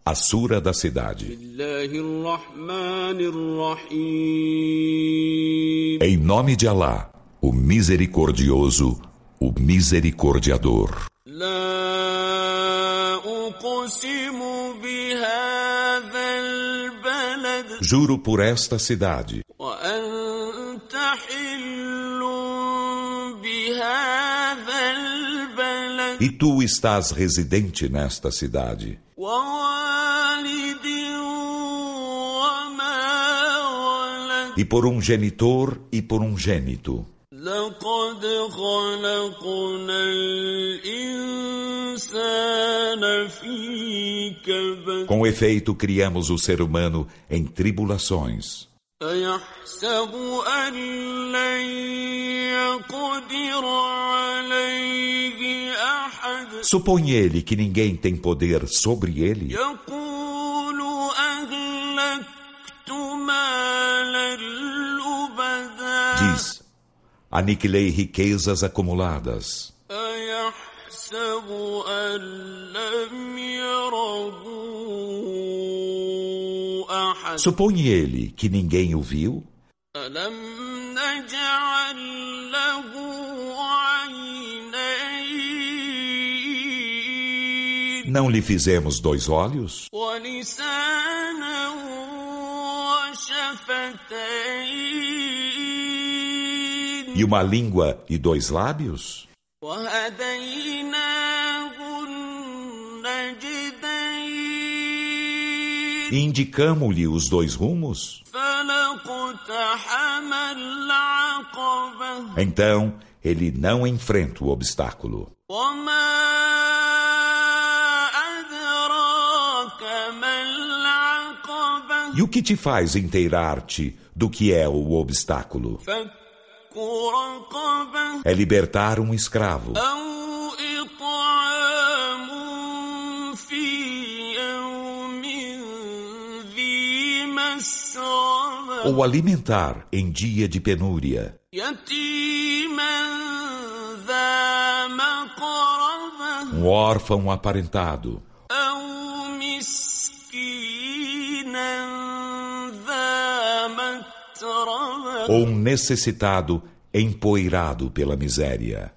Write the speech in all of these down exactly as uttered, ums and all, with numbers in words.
A Sura da Cidade. Em nome de Alá, o Misericordioso, o Misericordiador. Juro por esta cidade. E tu estás residente nesta cidade. E por um genitor e por um gênito. Com efeito, criamos o ser humano em tribulações. Supõe ele que ninguém tem poder sobre ele? Diz: aniquilei riquezas acumuladas. Supõe ele que ninguém o viu? Não lhe fizemos dois olhos? E uma língua e dois lábios? E indicamo-lhe os dois rumos? Então, ele não enfrenta o obstáculo. E o que te faz inteirar-te do que é o obstáculo? É libertar um escravo. Ou alimentar em dia de penúria. Um órfão aparentado. Ou um necessitado empoeirado pela miséria.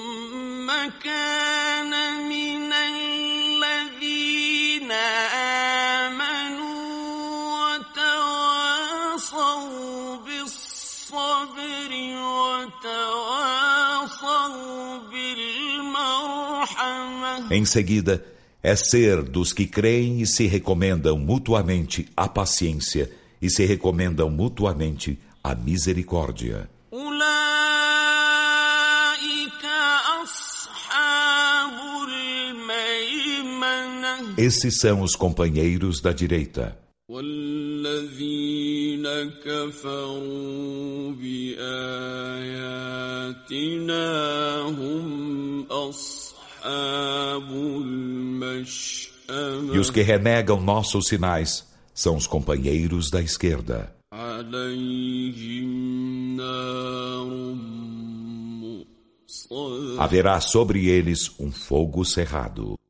Em seguida, é ser dos que creem e se recomendam mutuamente a paciência e se recomendam mutuamente a misericórdia. Esses são os companheiros da direita. E os que renegam nossos sinais são os companheiros da esquerda. Haverá sobre eles um fogo cerrado.